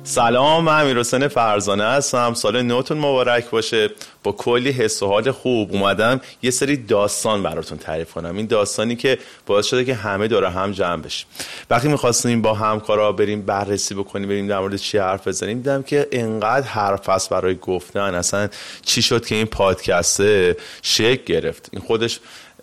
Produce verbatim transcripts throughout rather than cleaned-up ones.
سلام، من امیرحسین فرزانه هستم. سال نوتون مبارک باشه. با کلی حس و حال خوب اومدم یه سری داستان براتون تعریف کنم. این داستانی که باعث شده که همه دور هم جمع بشیم. وقتی می‌خواستیم با همکارا بریم بررسی بکنیم، بریم در مورد چی حرف بزنیم، دیدم که انقدر حرف هست برای گفتن. اصلا چی شد که این پادکست شکل گرفت؟ این خودش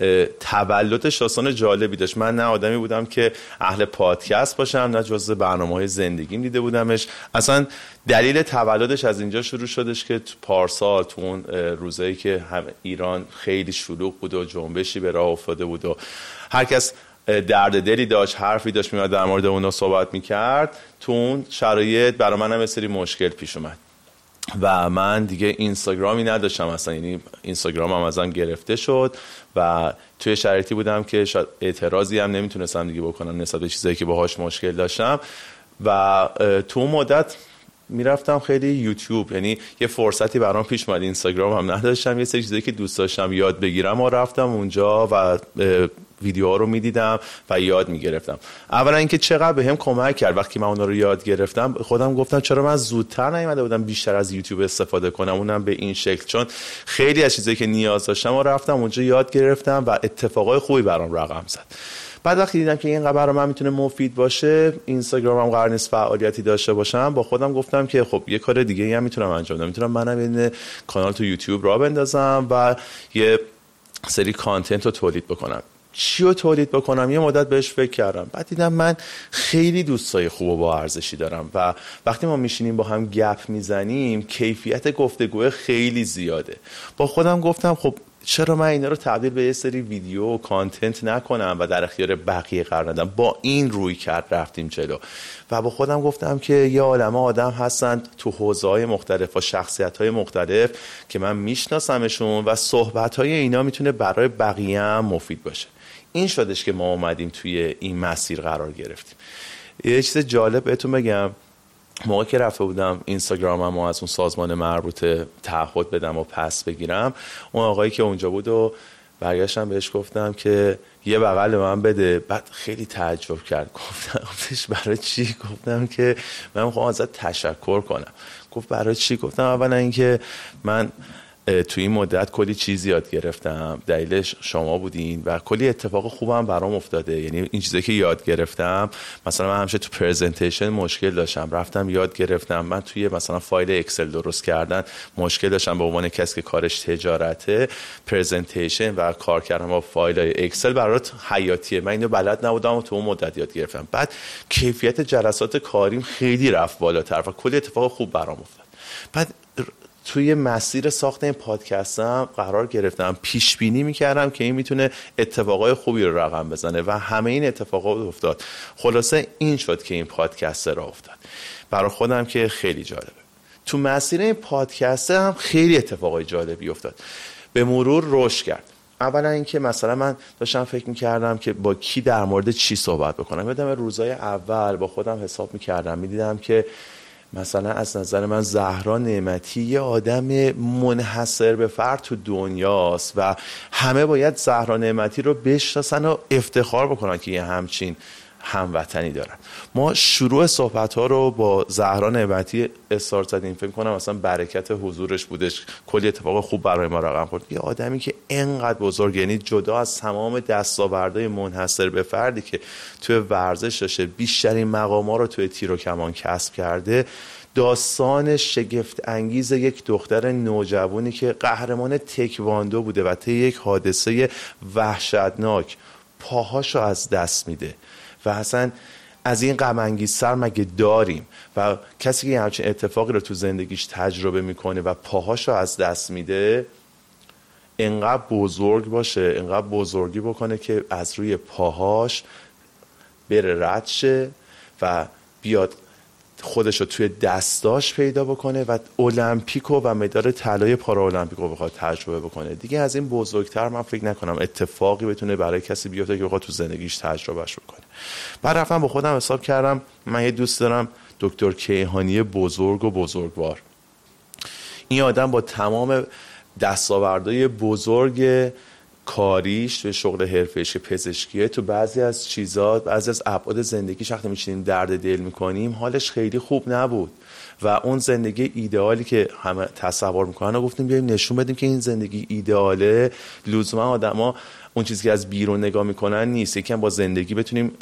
تولدش داستان جالبی داشت. من نه آدمی بودم که اهل پادکست باشم، نه جزء برنامه‌های زندگیم دیده بودمش. اصلا دلیل تولدش از اینجا شروع شدش که تو پارسال، تو اون روزایی که هم ایران خیلی شلوغ بود و جنبشی به راه افتاده بود و هر کس درد دلی داشت، حرفی داشت میاد در مورد اونها صحبت میکرد، تو اون شرایط برای من هم یه سری مشکل پیش اومد و من دیگه اینستاگرامی نداشتم اصلا. یعنی اینستاگرام هم ازم گرفته شد و توی شرایطی بودم که شاید اعتراضی هم نمیتونستم دیگه بکنم نسبت به چیزایی که باهاش مشکل داشتم و تو مدت میرفتم خیلی یوتیوب. یعنی یه فرصتی برام پیش اومد، اینستاگرام هم نداشتم، یه سری چیزایی که دوست داشتم یاد بگیرم و رفتم اونجا و ویدیوها رو میدیدم و یاد میگرفتم. اولا اینکه چقدر بهم کمک کرد وقتی من اونا رو یاد گرفتم. خودم گفتم چرا من زودتر نیومده بودم بیشتر از یوتیوب استفاده کنم، اونم به این شکل، چون خیلی از چیزایی که نیاز داشتم و رفتم اونجا یاد گرفتم و اتفاقای خوبی برام رقم زد. بعد وقتی دیدم که این برای من میتونه مفید باشه، اینستاگرامم قرار نیست فعالیتی داشته باشم، با خودم گفتم که خب یه کار دیگه هم میتونم انجام بدم. میتونم منم یه کانال تو یوتیوب راه بندازم و یه سری کانتنت رو تولید بکنم. چی رو تولید بکنم؟ یه مدت بهش فکر کردم. بعد دیدم من خیلی دوستای خوب و با ارزشی دارم و وقتی ما میشینیم با هم گپ میزنیم کیفیت گفتگو خیلی زیاده. با خودم گفتم خب چرا من اینا رو تبدیل به یه سری ویدیو و کانتنت نکنم و در اختیار بقیه قرار ندم. با این روی کرد رفتیم جلو و با خودم گفتم که یه عالمه آدم هستن تو حوزه‌های مختلف و شخصیت‌های مختلف که من میشناسمشون و صحبت‌های اینا میتونه برای بقیه هم مفید باشه. این شدش که ما اومدیم توی این مسیر قرار گرفتیم. یه چیز جالب بهتون بگم، موقعی که رفته بودم اینستاگرامم و از اون سازمان مربوطه تعهد بدم و پس بگیرم، اون آقایی که اونجا بود و برگشتم بهش گفتم که یه بغل من بده. بعد خیلی تعجب کرد. گفتم گفتش برای چی؟ گفتم که من میخوام ازت تشکر کنم. گفت برای چی؟ گفتم اولا اینکه من توی این مدت کلی چیز یاد گرفتم، دلیلش شما بودین و کلی اتفاق خوبم برام افتاده. یعنی این چیزایی که یاد گرفتم، مثلا من همیشه تو پرزنتیشن مشکل داشتم، رفتم یاد گرفتم. من توی مثلا فایل اکسل درست کردن مشکل داشتم به عنوان کسی که کارش تجارته. پرزنتیشن و کار کردن با فایل اکسل برات حیاتیه. من اینو بلد نبودم و تو اون مدت یاد گرفتم. بعد کیفیت جلسات کاریم خیلی رفت بالاتر و کلی اتفاق خوب برام افتاد. بعد توی مسیر ساخت این پادکستم قرار گرفتم، پیش بینی میکردم که این میتونه اتفاقای خوبی رو رقم بزنه و همه این اتفاقات افتاد. خلاصه این شد که این پادکست را افتاد. برای خودم که خیلی جالبه. تو مسیر این پادکست هم خیلی اتفاقای جالبی افتاد. به مرور رشد کرد. اولا اینکه مثلا من داشتم فکر میکردم که با کی در مورد چی صحبت بکنم. یادم روزای اول با خودم حساب میکردم، میدیدم که مثلا از نظر من زهرا نعمتی یه آدم منحصر به فرد تو دنیاست و همه باید زهرا نعمتی رو بشناسن و افتخار بکنن که یه همچین هموطنی دارن. ما شروع صحبت ها رو با زهرا نعمتی استارت زدیم. فکر کنم مثلا برکت حضورش بودش، کلی اتفاق خوب برای ما رقم خورد. یه آدمی که انقدر بزرگ، یعنی جدا از تمام دستاوردهای منحصر به فردی که توی ورزش داشته، بیشترین مقام‌ها رو توی تیر و کمان کسب کرده. داستان شگفت انگیز یک دختر نوجوانی که قهرمان تکواندو بوده و طی یک حادثه وحشتناک پاهاشو از دست میده و اصلا از این غم انگیزتر مگه داریم؟ و کسی که همچین اتفاقی رو تو زندگیش تجربه میکنه و پاهاشو از دست میده، انقدر بزرگ باشه، انقدر بزرگی بکنه که از روی پاهاش بره رد شه و بیاد خودش رو توی دستاش پیدا بکنه و المپیکو و مدال طلای پارا المپیکو بخواد تجربه بکنه. دیگه از این بزرگتر من فکر نکنم اتفاقی بتونه برای کسی بیفته که بخواد تو زندگیش تجربهش بکنه. بعد رفتم با خودم حساب کردم، من یه دوست دارم دکتر کیهانی بزرگ و بزرگوار. این آدم با تمام دستاوردهای بزرگ کاریش، توی شغل حرفه‌ایش پزشکیه، تو بعضی از چیزا، بعضی از ابعاد زندگیش وقتی میشینیم درد دل میکنیم حالش خیلی خوب نبود و اون زندگی ایدئالی که همه تصور میکنن و گفتیم بیایم نشون بدیم که این زندگی ایدئاله لزوما آدما اون چیزی که از بیرون نگاه میکنن نیست. یکم با زندگی بتونیم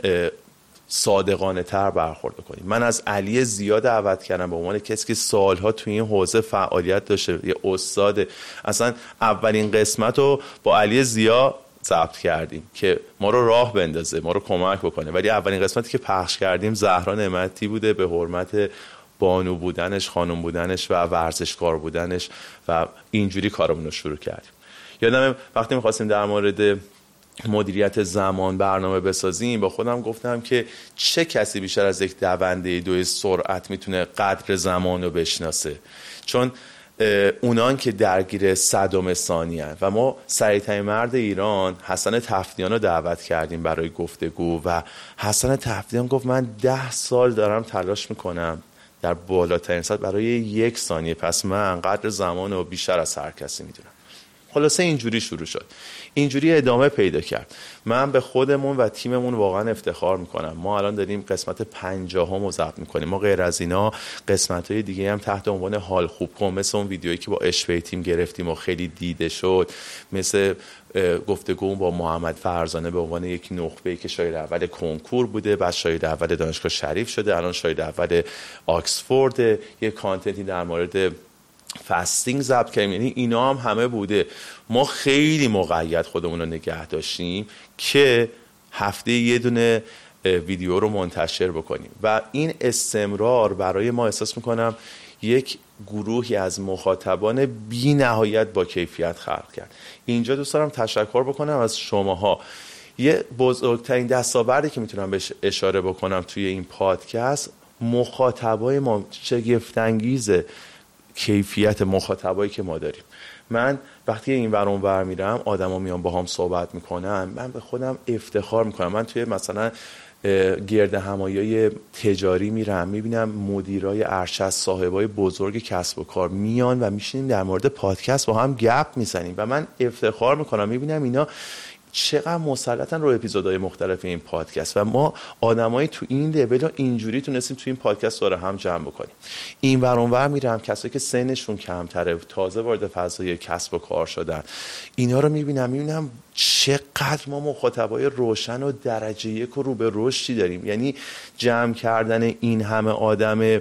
صادقانه تر برخورد کنیم. من از علی زیا دعوت کردم به عنوان کسی که سالها توی این حوزه فعالیت داشته، یه استاد. اصلا اولین قسمت رو با علی زیا ضبط کردیم که ما رو راه بندازه، ما رو کمک بکنه، ولی اولین قسمتی که پخش کردیم زهرا نعمتی بوده به حرمت بانو بودنش، خانم بودنش و ورزشکار بودنش و اینجوری کارمون رو شروع کردیم. یادم وقتی می‌خواستیم در مورد مدیریت زمان برنامه بسازیم با خودم گفتم که چه کسی بیشتر از یک دونده دوی سرعت میتونه قدر زمان رو بشناسه، چون اونان که درگیر صدم ثانیه هن. و ما سریع‌ترین مرد ایران حسن تفدیان رو دعوت کردیم برای گفتگو و حسن تفدیان گفت من ده سال دارم تلاش میکنم در بالاترین سطح برای یک ثانیه، پس من قدر زمان رو بیشتر از هر کسی میدونم. خلاصه اینجوری شروع شد، اینجوری ادامه پیدا کرد. من به خودمون و تیممون واقعا افتخار میکنم. ما الان داریم قسمت پنجاهم رو ضبط میکنیم. ما غیر از اینا قسمت‌های دیگه هم تحت عنوان حال خوب کن، مثل اون ویدیویی که با اشوی تیم گرفتیم و خیلی دیده شد، مثل گفتگو با محمد فرزانه به عنوان یک نخبه‌ای که شاگرد اول کنکور بوده، بعد شاگرد اول دانشگاه شریف شده، الان شاگرد اول آکسفورد، یک کانتنتی در مورد فاستینگ ضبط کردیم. یعنی اینا هم همه بوده. ما خیلی مقید خودمون رو نگه داشتیم که هفته یه دونه ویدیو رو منتشر بکنیم و این استمرار برای ما احساس میکنم یک گروهی از مخاطبان بی نهایت با کیفیت خلق کرد. اینجا دوست دارم تشکر بکنم از شماها. یه بزرگترین دستاوردی که میتونم بهش اشاره بکنم توی این پادکست، مخاطبای ما شگفت‌انگیزه. کیفیت مخاطبایی که ما داریم. من وقتی این ور اون ور میرم، آدما میان با هم صحبت میکنن، من به خودم افتخار میکنم. من توی مثلا گرد همایای تجاری میرم، میبینم مدیرای ارشد، صاحبای بزرگ کسب و کار میان و میشینیم در مورد پادکست با هم گپ میزنیم و من افتخار میکنم میبینم اینا چقدر مسلطن رو اپیزودهای مختلف این پادکست و ما آدمایی تو این لول رو اینجوری تونستیم تو این پادکست داره هم جمع بکنیم. این ور اون ور میرم، کسایی که سنشون کمتره، تازه وارد فضای کسب و کار شدن، اینا رو میبینم میبینم چقدر ما مخاطبای روشن و درجه یک و رو به رشدی داریم. یعنی جمع کردن این همه آدم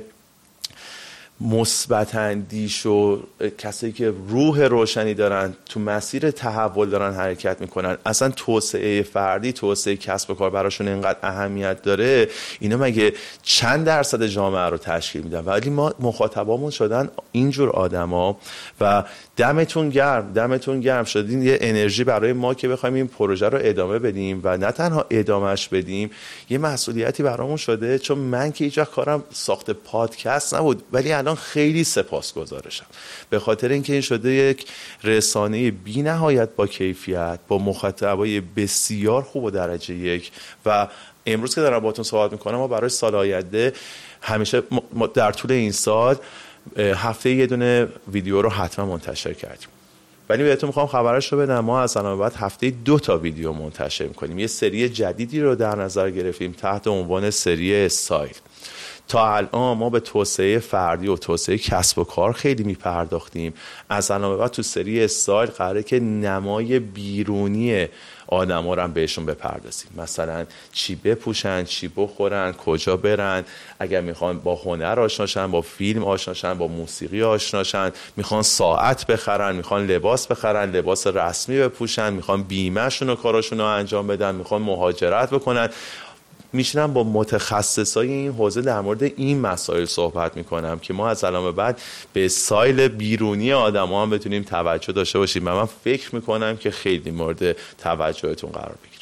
مثبت اندیش و کسایی که روح روشنی دارن، تو مسیر تحول دارن حرکت میکنن، اصلا توسعه فردی، توسعه کسب و کار براشون اینقدر اهمیت داره، اینا مگه چند درصد جامعه رو تشکیل میدن؟ ولی ما مخاطبامون شدن اینجور آدما و دمتون گرم، دمتون گرم شدین یه انرژی برای ما که بخوایم این پروژه رو ادامه بدیم و نه تنها ادامهش بدیم، یه مسئولیتی برامون شده. چون من که هیچ وقت کارم ساخت پادکست نبود، ولی الان خیلی سپاسگزارشم به خاطر اینکه این شده یک رسانه بی نهایت با کیفیت، با مخاطبای بسیار خوب و درجه یک. و امروز که دارم باهاتون صحبت میکنم، ما برای سال آینده همیشه در طول این سال هفته یه دونه ویدیو رو حتما منتشر کردیم، ولی بهتون میخوام خبرش رو بدم، ما از الان بعد هفته دو تا ویدیو منتشر میکنیم. یه سری جدیدی رو در نظر گرفتیم تحت عنوان سری استایل. تا الان ما به توسعه فردی و توسعه کسب و کار خیلی میپرداختیم، از الان به بعد تو سری استایل قراره که نمای بیرونی آدما رو هم بهشون بپردازیم. مثلا چی بپوشن، چی بخورن، کجا برن، اگر میخوان با هنر آشناشن، با فیلم آشناشن، با موسیقی آشناشن، میخوان ساعت بخرن، میخوان لباس بخرن، لباس رسمی بپوشن، میخوان بیمه‌شون و کاراشون رو انجام بدن، میخوان مهاجرت بکنن. میشنم با متخصصای این حوزه در مورد این مسائل صحبت میکنم که ما از الان به بعد به سایل بیرونی آدما هم بتونیم توجه داشته باشیم و من فکر میکنم که خیلی مورد توجهتون قرار بگیره.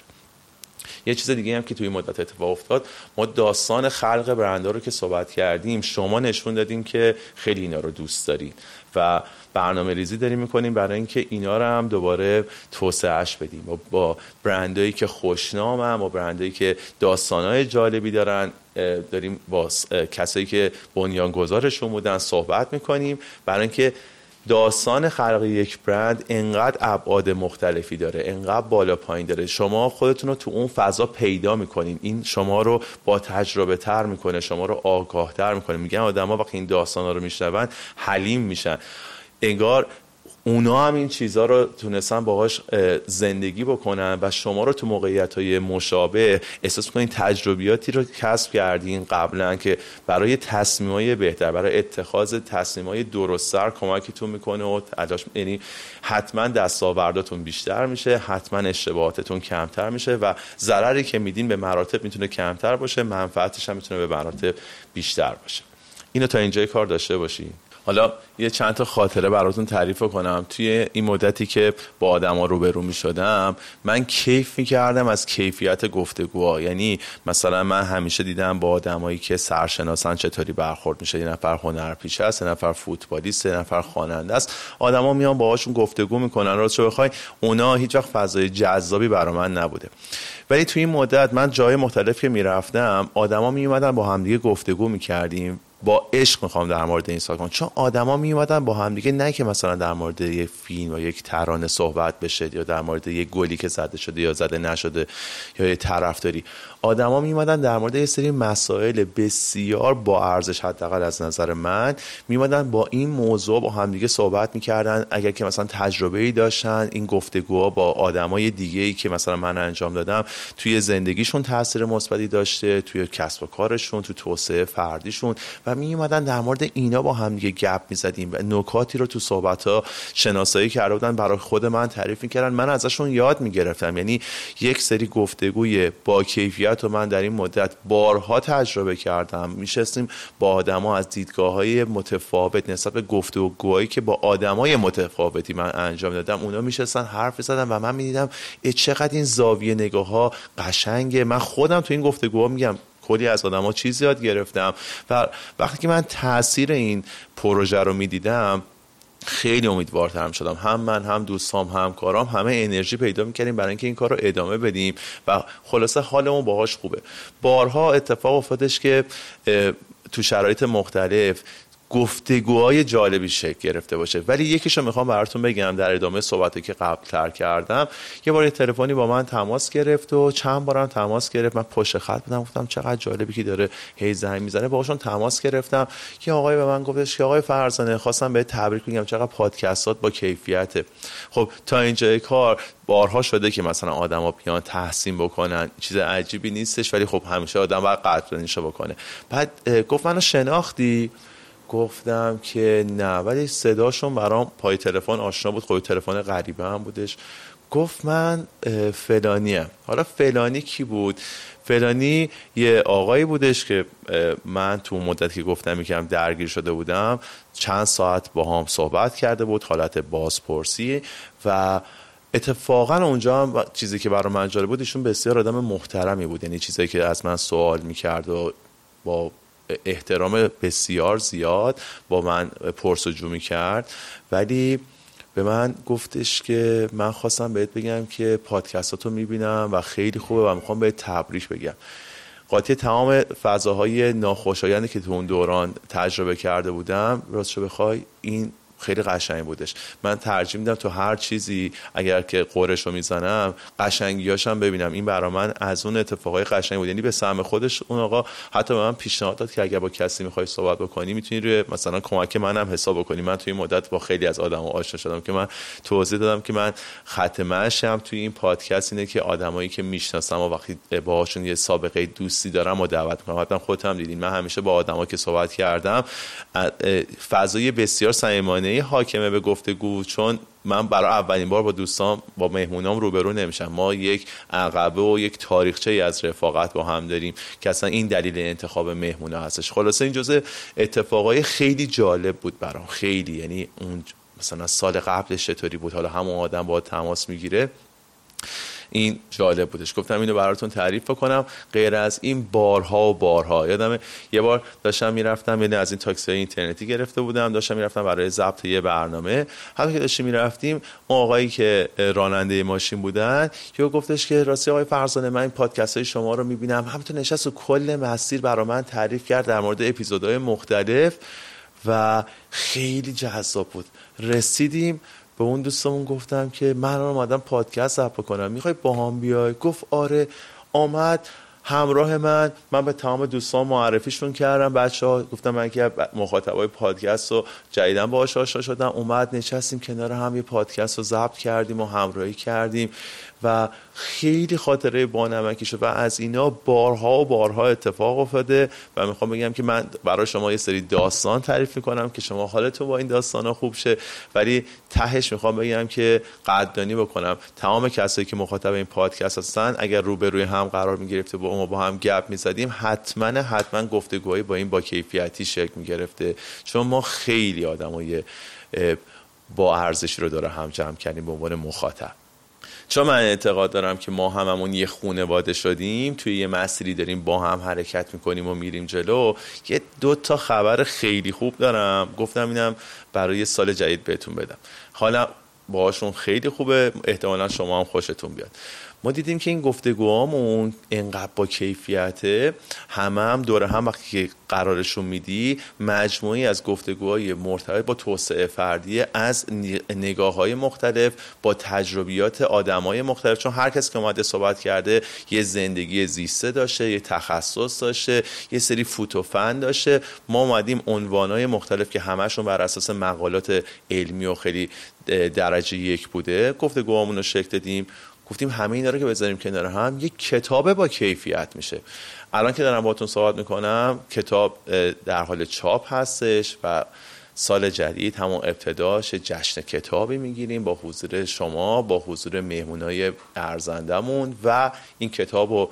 یه چیز دیگه هم که توی مدت اتفاق افتاد، ما داستان خلق برندها رو که صحبت کردیم، شما نشون دادیم که خیلی اینا رو دوست دارین و برنامه ریزی داریم میکنیم برای اینکه اینا رو هم دوباره توسعهش بدیم با, با برندایی که خوشنامن، با برندایی که داستانهای جالبی دارن، داریم با کسایی که بنیانگذارشون بودن صحبت میکنیم برای اینکه داستان خلق یک برند انقدر ابعاد مختلفی داره، انقدر بالا پایین داره، شما خودتون رو تو اون فضا پیدا میکنین، این شما رو با تجربه تر میکنه، شما رو آگاه تر میکنه. میگن آدما وقتی این داستانا رو میشنون حلیم میشن، انگار اونا هم این چیزها رو تونستن باهاش زندگی بکنن و شما رو تو موقعیت‌های مشابه احساس کنین تجربیاتی رو کسب کردین قبلا که برای تصمیم‌های بهتر، برای اتخاذ تصمیم‌های درست‌تر کمکتون میکنه و تلاش، یعنی حتما دستاورداتون بیشتر میشه، حتما اشتباهاتتون کمتر میشه و ضرری که میدین به مراتب میتونه کمتر باشه، منفعتش هم میتونه به مراتب بیشتر باشه. اینو تا اینجای کار داشته باشین. حالا یه چند تا خاطره براتون تعریف کنم. توی این مدتی که با آدما روبرو می‌شدم من کیف می‌کردم از کیفیت گفتگوها. یعنی مثلا من همیشه دیدم با آدمایی که سرشناسن چطوری برخورد میشه، یه نفر هنرپیشه است، یه نفر فوتبالیست، یه نفر خواننده است، آدما میان باهاشون گفتگو میکنن، راستش بخوای اونا هیچ وقت فضای جذابی برای من نبوده. ولی توی این مدت من جای مختلف که میرفتم آدما میومدن با همدیگه گفتگو میکردیم، با عشق میخوام در مورد این صحبت کنم، چون آدما می اومدن با هم دیگه، نه که مثلا در مورد یک فیلم یا یک ترانه صحبت بشه یا در مورد یک گلی که زده شده یا زده نشده یا یه طرفداری، آدما می اومدن در مورد یه سری مسائل بسیار با ارزش، حداقل از نظر من، می اومدن با این موضوع با هم دیگه صحبت میکردن. اگر که مثلا تجربه‌ای داشتن، این گفتگوها با آدمای دیگه‌ای که مثلا من انجام دادم توی زندگیشون تاثیر مثبتی داشته، توی کسب و کارشون، تو توسعه فردیشون، و می اومدن در مورد اینا با هم دیگه گپ می‌زدیم و نکاتی رو تو صحبت‌ها شناسایی کرده بودن، برای خود من تعریف می‌کردن، من ازشون یاد می‌گرفتم. یعنی یک سری گفتگوی با کیفیت رو من در این مدت بارها تجربه کردم. میشستیم با آدما از دیدگاه‌های متفاوت نسبت به گفتگوهایی که با آدمای متفاوتی من انجام دادم، اونا میشستن حرف زدن و من می‌دیدم چقدر این زاویه نگاه‌ها قشنگه. من خودم تو این گفتگوها میگم کلی از آدم‌ها چیز یاد گرفتم و وقتی که من تاثیر این پروژه رو می‌دیدم خیلی امیدوارتر شدم. هم من، هم دوستام، هم کارام، همه انرژی پیدا می‌کردیم برای اینکه این کار رو ادامه بدیم و خلاصه حالمون باهاش خوبه. بارها اتفاق افتادش که تو شرایط مختلف گفتگوهای جالبی شکل گرفته باشه، ولی یکیشو میخوام براتون بگم در ادامه صحبتی که قبل تر کردم. یه بار یه تلفنی با من تماس گرفت و چند بارم تماس گرفت، من پشت خط بودم، گفتم چقدر جالبی که داره هی زنگ میزنه. باهاشون تماس گرفتم که آقای به من گفتش که آقای فرزانه خواستم بهت تبریک بگم چقدر پادکستات با کیفیته. خب تا اینجای کار بارها شده که مثلا آدما بیان تحسین بکنن، چیز عجیبی نیستش، ولی خب همیشه آدم باید قدردانیشو بکنه. بعد گفت منو شناختی؟ گفتم که نه، ولی صداشون برام پای تلفن آشنا بود، خب تلفن غریبه هم بودش. گفت من فلانیم. حالا فلانی کی بود؟ فلانی یه آقایی بودش که من تو مدتی که گفتم میکردم درگیر شده بودم چند ساعت با هم صحبت کرده بود، حالت بازپرسی، و اتفاقا اونجا هم چیزی که برای من جالب بود، ایشون بسیار آدم محترمی بود. یعنی چیزایی که از من سوال میکرد و با احترام بسیار زیاد با من پرسجو میکرد، ولی به من گفتش که من خواستم بهت بگم که پادکستاتو میبینم و خیلی خوبه و میخوام بهت تبریک بگم. قاطی تمام فضاهای ناخوشایندی که تو اون دوران تجربه کرده بودم، راستش بخوای این خیلی قشنگ بودش. من ترجیح میدم تو هر چیزی اگر که قرشو میزنم قشنگیاشم ببینم. این برای من از اون اتفاقای قشنگ بود. یعنی به سهم خودش اون آقا حتی به من پیشنهاد داد که اگر با کسی میخوای صحبت بکنی میتونی روی مثلا کمک منم حساب بکنی. من توی این مدت با خیلی از آدما آشنا شدم که من توضیح دادم که من خط مشیم توی این پادکست اینه که آدمایی که میشناسم و وقتی باهاشون یه سابقه دوستی دارم و دعوت میکنم. حتما خودت هم دیدین من همیشه با آدما که صحبت کردم فضای بسیار صمیمانه حاکمه به گفتگو، چون من برای اولین بار با دوستام با مهمونام روبرو نمیشم. ما یک عقبه و یک تاریخچه ای از رفاقت با هم داریم که اصلا این دلیل انتخاب مهمونا هستش. خلاصه این جزء اتفاقای خیلی جالب بود برام، خیلی. یعنی اون مثلا سال قبلش چطوری بود، حالا همون آدم با تماس میگیره، این جالب بودش. گفتم اینو براتون تعریف بکنم. غیر از این بارها و بارها یادمه یه بار داشتم میرفتم، یعنی از این تاکسی های اینترنتی گرفته بودم، داشتم میرفتم برای ضبط یه برنامه. همون که داشتیم میرفتیم اون آقایی که راننده ماشین بودن یهو گفتش که راستی آقای فرزانه من این پادکست های شما رو میبینم. همونطور نشست و کل مسیر برای من تعریف کرد در مورد اپیزودهای مختلف و خیلی جذاب بود. رسیدیم به اون دوستمون گفتم که من اومدم پادکست ضبط کنم، میخوای با هم بیای؟ گفت آره. آمد همراه من، من به تمام دوستان معرفیشون کردم، بچه‌ها گفتم من که مخاطبای پادکست رو جدیداً باهاش آشنا شدم. اومد نشستیم کنار هم، یه پادکست رو ضبط کردیم و همراهی کردیم و خیلی خاطره بانمکی شد و از اینا بارها و بارها اتفاق افتاده و میخوام بگم که من برای شما یه سری داستان تعریف میکنم که شما حالتون با این داستانا خوب شه، ولی تهش میخوام بگم که قدردانی بکنم تمام کسایی که مخاطب این پادکست هستن. اگر روبروی هم قرار میگرفته با ما با هم گپ میزدیم، حتما حتما گفتگوهای با این با کیفیتی شکل میگرفته، چون ما خیلی آدمای با ارزشی رو داره هم جمع کردیم به عنوان مخاطب. چون من اعتقاد دارم که ما هممون یه خانواده شدیم، توی یه مسیری داریم با هم حرکت میکنیم و میریم جلو. یه دو تا خبر خیلی خوب دارم، گفتم اینم برای سال جدید بهتون بدم. حالا باهاشون خیلی خوبه، احتمالا شما هم خوشتون بیاد. ما دیدیم که این گفتگوهامون انقدر با کیفیته، همه هم دوره هم وقتی که قرارشون میدی مجموعی از گفتگوهای مرتبط با توسعه فردی از نگاه‌های مختلف، با تجربیات آدمای مختلف، چون هر کسی که اومده صحبت کرده یه زندگی زیسته داشته، یه تخصص داشته، یه سری فوت و فن داشته. ما اومدیم عنوانای مختلف که همشون بر اساس مقالات علمی و خیلی درجه یک بوده گفتگوهامون رو شکل دادیم. گفتیم همه اینا رو که بذاریم کنار هم یک کتاب با کیفیت میشه. الان که دارم باهاتون صحبت میکنم کتاب در حال چاپ هستش و سال جدید همون ابتداش جشن کتابی میگیریم با حضور شما، با حضور مهمونای ارزندمون و این کتاب رو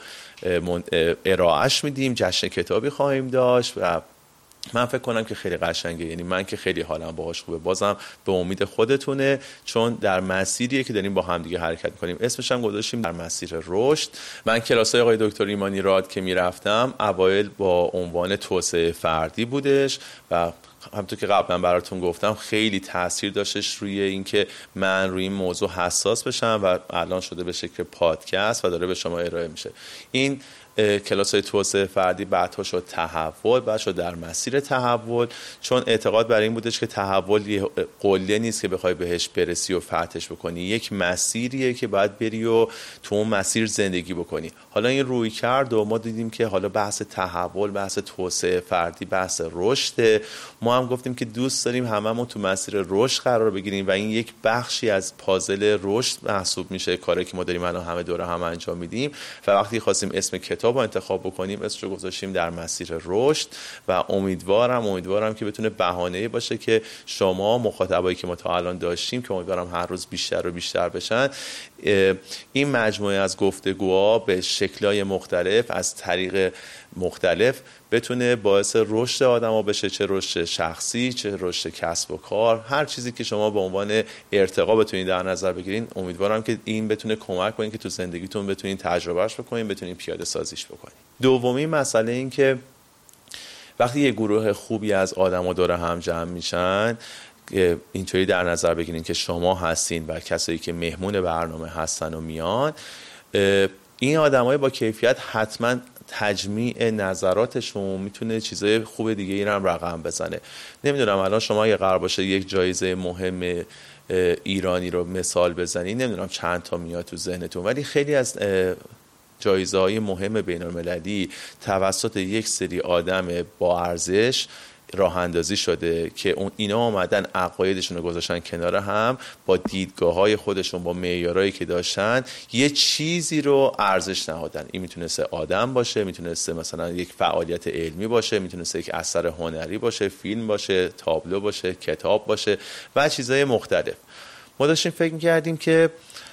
ارائهش میدیم. جشن کتابی خواهیم داشت و من فکر کنم که خیلی قشنگه، یعنی من که خیلی حالم باهاش خوبه. بازم به امید خودتونه، چون در مسیریه که داریم با هم دیگه حرکت می‌کنیم. اسمش هم گذاشتیم در مسیر رشد. من کلاسای آقای دکتر ایمانی راد که میرفتم اوایل با عنوان توسعه فردی بودش و همونطور که قبلا براتون گفتم خیلی تاثیر داشتش روی اینکه من روی این موضوع حساس بشم و الان شده به شکل پادکست و داره به شما ارائه میشه. این کلاس‌های توسعه فردی بعدها شد تحول، بعد شد در مسیر تحول، چون اعتقاد بر این بودش که تحول یه قله نیست که بخوای بهش برسی و فتحش بکنی، یک مسیریه که باید بری و تو اون مسیر زندگی بکنی. حالا این روی کرد و ما دیدیم که حالا بحث تحول، بحث توسعه فردی، بحث رشد. ما هم گفتیم که دوست داریم هممون تو مسیر رشد قرار بگیریم و این یک بخشی از پازل رشد محسوب میشه، کاری که ما داریم الان همه دوره هم انجام میدیم. و وقتی خواستیم اسم کتاب رو انتخاب بکنیم اسمش رو گذاشتیم در مسیر رشد و امیدوارم امیدوارم که بتونه بهانه‌ای باشه که شما مخاطبایی که ما تا الان داشتیم که امیدوارم هر روز بیشتر و بیشتر بشن، این مجموعه از گفتگوها به شکل‌های مختلف از طریق مختلف بتونه باعث رشد آدم‌ها بشه، چه رشد شخصی، چه رشد کسب و کار، هر چیزی که شما به عنوان ارتقا بتونید در نظر بگیرین. امیدوارم که این بتونه کمک کنه که تو زندگیتون بتونید تجربهش بکنین، بتونید پیاده سازیش بکنین. دومی مسئله این که وقتی یه گروه خوبی از آدم‌ها دور هم جمع میشن، اینطوری در نظر بگیرین که شما هستین و کسایی که مهمون برنامه هستن و میان، این آدمای با کیفیت حتما تجمیع نظراتشون میتونه چیزای خوب دیگه ای هم رقم بزنه. نمیدونم الان شما اگه قرار باشه یک جایزه مهم ایرانی رو مثال بزنی، نمیدونم چند تا میاد تو ذهنتون، ولی خیلی از جایزه های مهم بین المللی توسط یک سری آدم با ارزش راه اندازی شده که اون اینا اومدن عقایدشون رو گذاشتن کنار هم، با دیدگاه‌های خودشون، با معیارایی که داشتن یه چیزی رو ارزش نهادن. این میتونسته آدم باشه، میتونسته مثلا یک فعالیت علمی باشه، میتونسته یک اثر هنری باشه، فیلم باشه، تابلو باشه، کتاب باشه و چیزهای مختلف. ما داشتیم فکر می‌کردیم که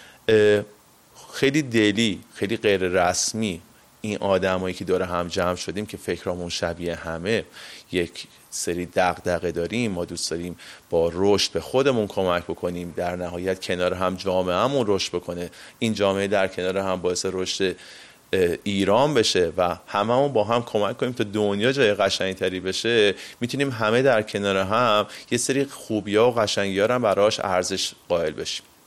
خیلی دلی، خیلی غیر رسمی این آدمایی که دور هم جمع شدیم که فکرامون شبیه همه، یک سری دغدغه داریم، ما دوست داریم با رشد به خودمون کمک بکنیم، در نهایت کنار هم جامعهمون رشد بکنه، این جامعه در کنار هم باعث رشد ایران بشه و هممون با هم کمک کنیم تا دنیا جای قشنگتری بشه. میتونیم همه در کنار هم یه سری خوبی‌ها و قشنگی‌ها رو هم براش ارزش قائل بشیم.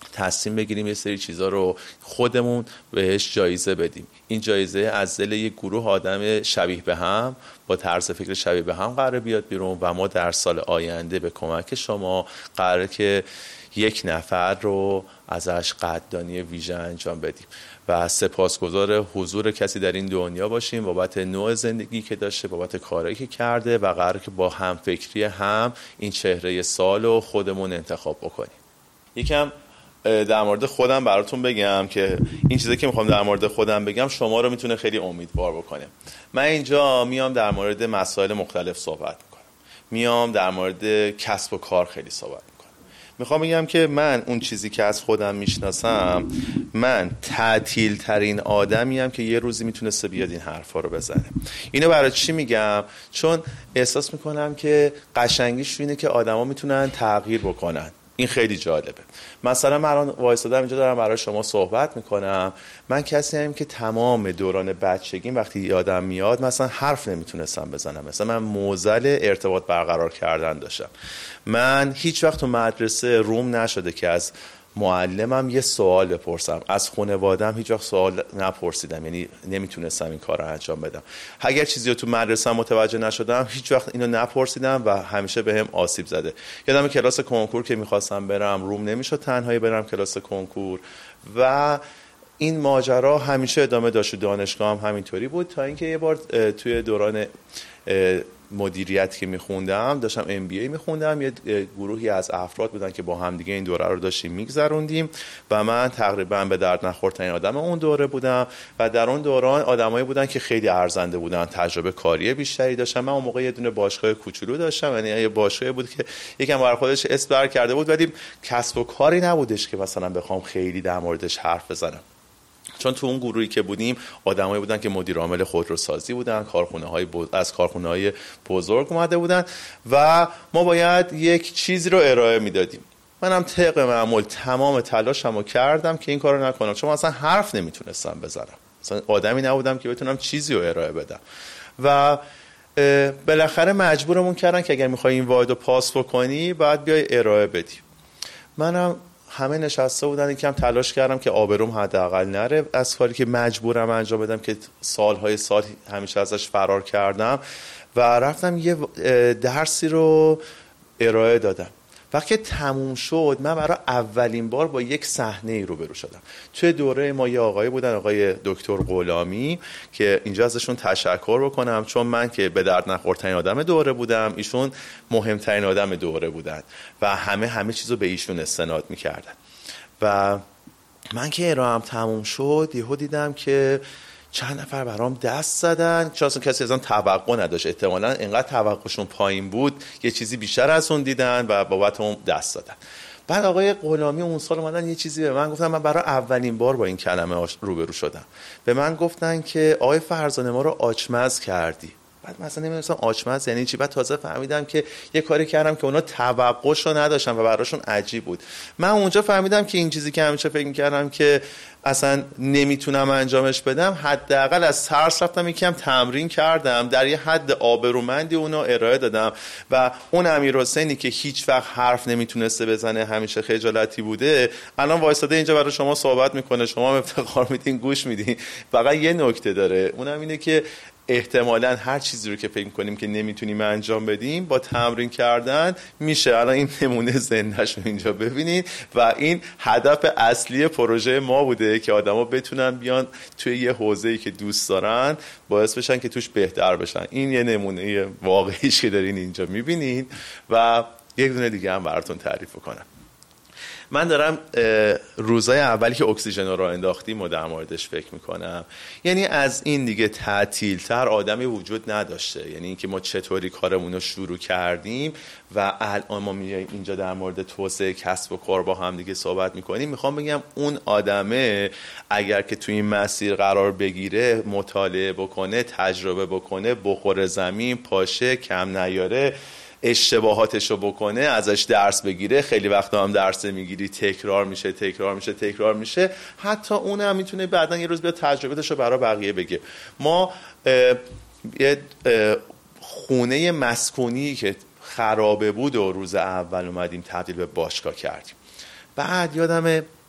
تصمیم بگیریم یه سری چیزا رو خودمون بهش جایزه بدیم. این جایزه از دل یک گروه آدم شبیه به هم با طرز فکر شبیه به هم قراره بیاد بیرون و ما در سال آینده به کمک شما قراره که یک نفر رو ازش قدردانی ویژه انجام بدیم و سپاسگزار حضور کسی در این دنیا باشیم بابت نوع زندگی که داشته، بابت کارهایی که کرده و قراره که با همفکری هم این چهره سال رو خودمون انتخاب بکنیم. یکم در مورد خودم براتون بگم که این چیزی که میخوام در مورد خودم بگم شما رو میتونه خیلی امیدوار بکنه. من اینجا میام در مورد مسائل مختلف صحبت میکنم، میام در مورد کسب و کار خیلی صحبت میکنم. میخوام بگم که من اون چیزی که از خودم میشناسم، من تعطیل ترین آدمیم که یه روزی میتونسته بیاد این حرفا رو بزنه. اینو برای چی میگم؟ چون احساس میکنم که قشنگیش اینه که آدما میتونن تغییر بکنن. این خیلی جالبه. مثلا من الان وایسادم اینجا دارم برای شما صحبت میکنم. من کسی هم که تمام دوران بچگیم وقتی یادم میاد مثلا حرف نمیتونستم بزنم، مثلا من معضل ارتباط برقرار کردن داشتم. من هیچ وقت تو مدرسه روم نشده که از معلمم یه سوال بپرسم، از خانواده‌ام هیچ وقت سوال نپرسیدم، یعنی نمیتونستم این کار رو انجام بدم. اگر چیزی رو تو مدرسه متوجه نشدم هیچ وقت اینو نپرسیدم و همیشه بهم آسیب زده. یادم کلاس کنکور که میخواستم برم روم نمیشد تنهایی برم کلاس کنکور و این ماجرا همیشه ادامه داشت. دانشگاه هم همینطوری بود تا اینکه یه بار توی دوران مدیریت که میخوندم، داشتم ام بی ای میخوندم، یه گروهی از افراد بودن که با هم دیگه این دوره رو داشتیم میگذروندیم و من تقریبا به درد نخورترین آدم اون دوره بودم و در اون دوران آدمایی بودن که خیلی ارزنده بودن، تجربه کاری بیشتری داشتن. من اون موقع یه دونه باشگاه کوچولو داشتم، یعنی یه باشگاهی بود که یکم برای خودش اسم بر کرده بود ولی کسب و کاری نبودش که مثلا بخوام خیلی در موردش حرف بزنم. چون تو اون گروهی که بودیم آدمایی بودن که مدیر عامل خودروسازی بودن، کارخونه‌های بز... از کارخونه‌های بزرگ اومده بودن و ما باید یک چیزی رو ارائه میدادیم. منم طبق معمول تمام تلاشمو کردم که این کارو نکنم، چون اصلا حرف نمیتونستم بزنم، اصلا آدمی نبودم که بتونم چیزی رو ارائه بدم و بالاخره مجبورمون کردن که اگر می‌خوای این واحد رو پاس بکنی باید بیای ارائه بدی. منم همه نشسته بودن، یکم تلاش کردم که آبروم حداقل نره از کاری که مجبورم انجام بدم که سالهای سال همیشه ازش فرار کردم و رفتم یه درسی رو ارائه دادم. وقتی تموم شد من برای اولین بار با یک صحنه روبرو شدم. توی دوره ما یه آقایی بودن، آقای دکتر غلامی، که اینجا ازشون تشکر بکنم چون من که به درد نخورترین آدم دوره بودم، ایشون مهمترین آدم دوره بودن و همه همه چیزو به ایشون استناد میکردن. و من که ارائه‌ام تموم شد یهو دیدم که چند نفر برام دست زدن، چون اصلا کسی ازم توقع نداشت، احتمالاً انقدر توقعشون پایین بود یه چیزی بیشتر از اون دیدن و بابت اون دست دادن. بعد آقای غلامی اون سال اومدن یه چیزی به من گفتن، من برای اولین بار با این کلمه روبرو شدم. به من گفتن که آقای فرزانه ما رو آچمز کردی. بعد مثلا نمی‌دونستم آچمز یعنی چی. بعد تازه فهمیدم که یه کاری کردم که اونا توقعشو نداشتن و براشون عجیب بود. من اونجا فهمیدم که این چیزی که همیشه فکر می‌کردم که اصلا نمیتونم انجامش بدم، حداقل از ترس رفتم یکم تمرین کردم، در یه حد آبرومندی اونو ارائه دادم و اون امیرحسینی که هیچ وقت حرف نمیتونسته بزنه، همیشه خجالتی بوده، الان وایساده اینجا برای شما صحبت میکنه، شما هم افتخار میدین گوش میدین. فقط یه نکته داره، اونم اینه که احتمالاً هر چیزی رو که فکر کنیم که نمیتونیم انجام بدیم با تمرین کردن میشه. الان این نمونه زنده‌شو اینجا ببینید و این هدف اصلی پروژه ما بوده که آدما بتونن بیان توی یه حوزه‌ای که دوست دارن باعث بشن که توش بهتر بشن. این یه نمونه واقعیش که دارین اینجا میبینید و یک دونه دیگه هم براتون تعریف کنم. من دارم روزای اولی که اکسیژن رو انداختیم و در موردش فکر میکنم. یعنی از این دیگه تعطیل تر آدمی وجود نداشته. یعنی اینکه ما چطوری کارمون رو شروع کردیم و الان ما میایم اینجا در مورد توسعه کسب و کار با هم دیگه صحبت میکنیم. میخوام بگم اون آدمه اگر که توی این مسیر قرار بگیره، مطالعه بکنه، تجربه بکنه، بخوره زمین، پاشه، کم نیاره، اشتباهاتش رو بکنه، ازش درس بگیره، خیلی وقتا هم درس میگیری تکرار میشه تکرار میشه تکرار میشه، حتی اون هم میتونه بعدن یه روز بیاد تجربه‌اش رو برای بقیه بگه. ما یه خونه مسکونی که خرابه بود و روز اول اومدیم تبدیل به باشگاه کردیم. بعد یادمه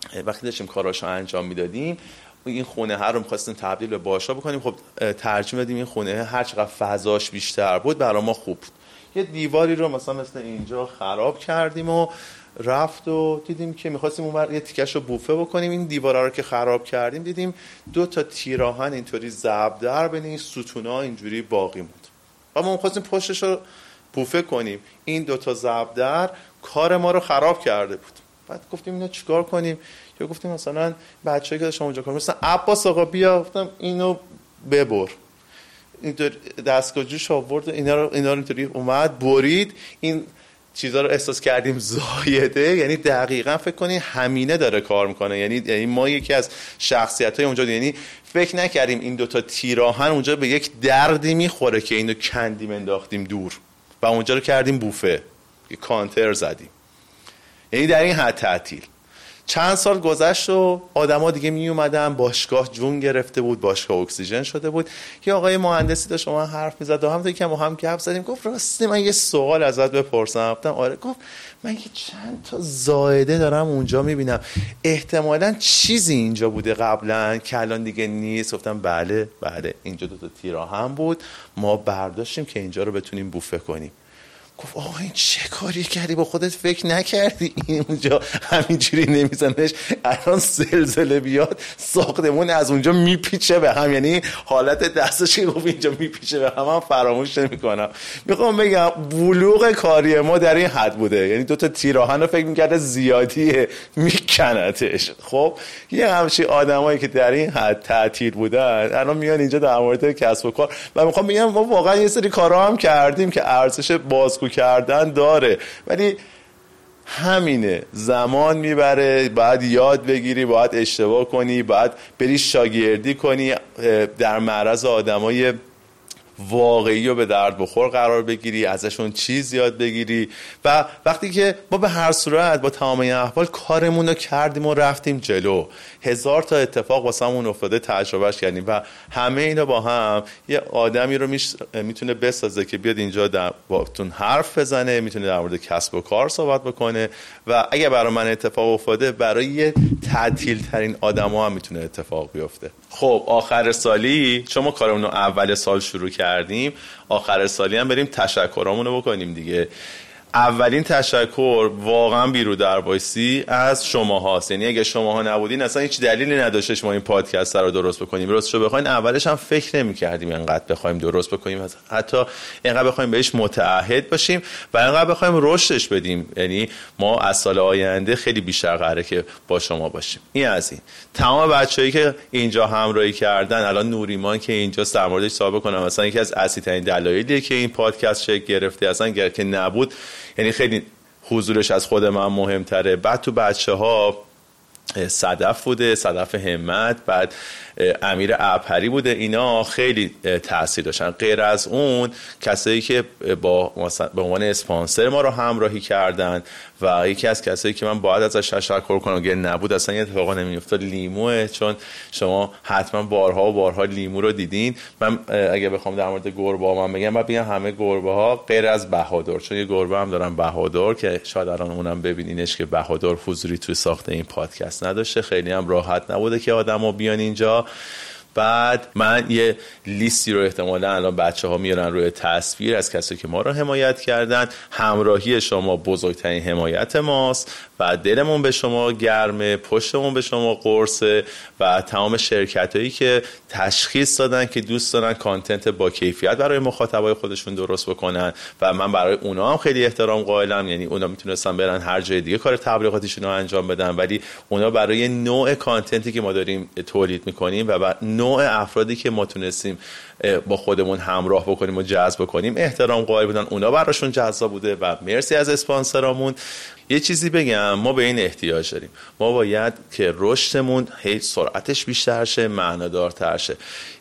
وقتی داشتیم کاراشو انجام میدادیم این خونه هر رو می‌خواستیم تبدیل به باشا بکنیم، خب ترجیح دادیم این خونه هر چقدر فضاش بیشتر بود برای ما خوب بود. یه دیواری رو مثلا مثل اینجا خراب کردیم و رفت و دیدیم که می‌خواستیم اونور یه تیکش رو بوفه بکنیم. این دیوارا رو که خراب کردیم دیدیم دو تا تیراهن اینطوری ضربدر بین این ستونا اینجوری باقی موند و ما می‌خواستیم پشتش رو بوفه کنیم. این دو تا ضربدر کار ما رو خراب کرده بود. بعد گفتیم اینا چیکار کنیم؟ یا گفتیم مثلا بچه‌ای که داشتن اونجا کار مثلا عباس آقا بیا، گفتم اینو ببر. اینطور دستگاه جوش آورد اینا رو اینا رو اینطوری اومد برید. این چیزا رو احساس کردیم زایده، یعنی دقیقاً فکر کنین همینه داره کار میکنه. یعنی یعنی ما یکی از شخصیت‌های اونجا، یعنی فکر نکردیم این دوتا تیراهن اونجا به یک دردی میخوره که اینو کندیم انداختیم دور و اونجا رو کردیم بوفه، یه کانتر زدیم. یعنی در این حد تعطیل. چند سال گذشت و آدما دیگه می اومدن، باشگاه جون گرفته بود، باشگاه اکسیژن شده بود. یه آقای مهندسی داشت ما حرف میزد و هم تا یکم با هم گپ زدیم. گفت راستی من یه سوال ازت بپرسم. گفتم آره. گفت من یه چند تا زائده دارم اونجا میبینم، احتمالاً چیزی اینجا بوده قبلا که الان دیگه نیست. گفتم بله بله اینجا دو تا تیراهن بود، ما برداشتیم که اینجا رو بتونیم بوفه کنیم. گفت آقا این چه کاری کردی؟ با خودت فکر نکردی اونجا همینجوری نمیزنش، الان زلزله بیاد ساختمون از اونجا میپیچه به هم. یعنی حالت دستش گفت اینجا میپیچه به هم، هم فراموش نمیکنم. میخوام بگم بلوغ کاری ما در این حد بوده. یعنی دو تا تیراهن رو فکر میکرده زیادیه میکنتش. خب یه همچین آدمایی که در این حد تعطیل بودن الان میان اینجا در مورد کسب و کار و میخوام بگم ما واقعا یه سری کارا هم کردیم که ارزش بازگو کردن داره، ولی همینه، زمان میبره، باید یاد بگیری، باید اشتباه کنی، باید بری شاگردی کنی، در معرض آدمای واقعی رو به درد بخور قرار بگیری، ازشون چیز یاد بگیری. و وقتی که ما به هر صورت با تمام این احوال کارمون رو کردیم و رفتیم جلو، هزار تا اتفاق واسمون افتاده، تجربهش کردیم و همه اینا با هم یه آدمی رو میتونه بسازه که بیاد اینجا در باتون حرف بزنه، میتونه در مورد کسب و کار صحبت بکنه و اگه برای من اتفاق افتاده برای تعطیل ترین آدما هم میتونه اتفاق بیفته. خب آخر سالی چون ما کارمون رو اول سال شروع کردیم، آخر سالی هم بریم تشکرامون رو بکنیم دیگه. اولین تشکر واقعا بیرو در وایسی از شما هاست. یعنی اگه شما ها نبودین اصلا هیچ دلیلی نداشت ما این پادکست رو درست بکنیم. راستش بخواین اولش هم فکر نمی‌کردیم اینقدر بخوایم درست بکنیم، حتی اینقدر بخوایم بهش متعهد باشیم و اینقدر بخوایم رشدش بدیم. یعنی ما از سال آینده خیلی بیشتر قراره که با شما باشیم. این از این. تمام بچه‌ای که اینجا همراهی کردن، الان نوریمان که اینجا در موردش صحبت کنم، مثلا یکی از اصلی‌ترین دلایلیه که این پادکست شکل گرفته، اصلا اگر که نبود یعنی خیلی حضورش از خود من مهمتره. بعد تو بچه ها صدف بوده، صدف همت، بعد امیر عبهری بوده، اینا خیلی تاثیر داشتن. غیر از اون کسایی که با به عنوان اسپانسر ما رو همراهی کردن و یکی از کسایی که من باید ازش تشکر کنم اگه نبود اصلا این اتفاقا نمیافتاد لیموه، چون شما حتما بارها و بارها لیمو رو دیدین. من اگه بخوام در مورد گربه ها من بگم بعد بگم همه گربه ها غیر از بهادر، چون یه گربه هم دارم بهادر که شاید الان اونم ببینینش که بهادر حضوری توی ساخت این پادکست نداشته، خیلی هم راحت نبوده که آدما بیان اینجا. بعد من یه لیستی رو احتمالاً الان بچه ها میارن روی تصویر از کسایی که ما رو حمایت کردن. همراهی شما بزرگترین حمایت ماست و دلمون به شما گرمه، پشتمون به شما قرصه و تمام شرکت هایی که تشخیص دادن که دوست دارن کانتنت با کیفیت برای مخاطبای خودشون درست بکنن و من برای اونا هم خیلی احترام قائلم. یعنی اونا میتونستن برن هر جای دیگه کار تبلیغاتیشون رو انجام بدن، ولی اونا برای نوع کانتنتی که ما داریم تولید میکنیم و نوع افرادی که ما تونستیم با خودمون همراه بکنیم و جذب بکنیم احترام قائل بودن، اونا براشون جذاب بوده و مرسی از اسپانسرامون. یه چیزی بگم، ما به این احتیاج داریم، ما باید که رشدمون هی سرعتش بیشتر شه، معنادارتر شه.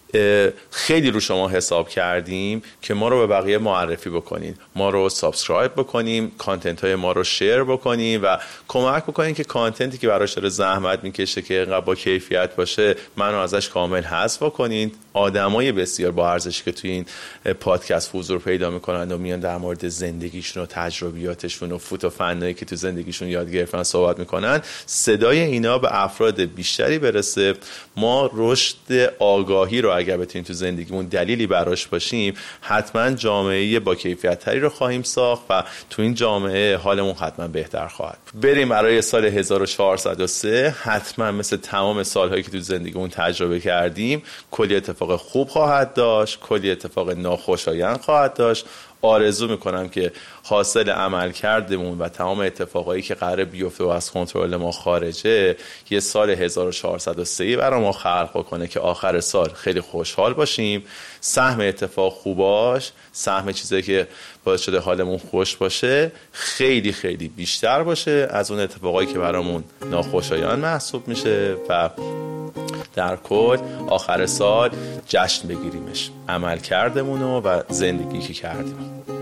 خیلی رو شما حساب کردیم که ما رو به بقیه معرفی بکنین، ما رو سابسکرایب بکنیم، کانتنت های ما رو شیر بکنیم و کمک بکنین که کانتنتی که براش داره زحمت میکشه که اینقدر با کیفیت باشه منو ازش کامل حذف بکنین. آدمای بسیار با ارزشی که توی این پادکست حضور پیدا میکنن و میان در مورد زندگیشون و تجربیاتشون و فوت و فنایی که تو زندگیشون یاد گرفتن صحبت میکنن، صدای اینا به افراد بیشتری برسه. ما رشد آگاهی رو اگر بتونیم تو زندگیمون دلیلی براش باشیم، حتما جامعه با کیفیت تری رو خواهیم ساخت و تو این جامعه حالمون حتما بهتر خواهد. بریم برای سال هزار و چهارصد و سه. حتما مثل تمام سالهایی که تو زندگیمون تجربه کردیم کلی اتفاق خوب خواهد داشت، کلی اتفاق ناخوشایند خواهد داشت. آرزو میکنم که حاصل عمل کردمون و تمام اتفاقایی که قراره بیفته و از کنترل ما خارجه یه سال هزار و چهارصد و سه برای ما خلق کنه که آخر سال خیلی خوشحال باشیم، سهم اتفاق خوباش، سهم چیزایی که باعث شده حالمون خوش باشه خیلی خیلی بیشتر باشه از اون اتفاقایی که برامون ناخوشایند محسوب میشه و در کل آخر سال جشن بگیریمش، عمل کردمونو و زندگی که کردیم.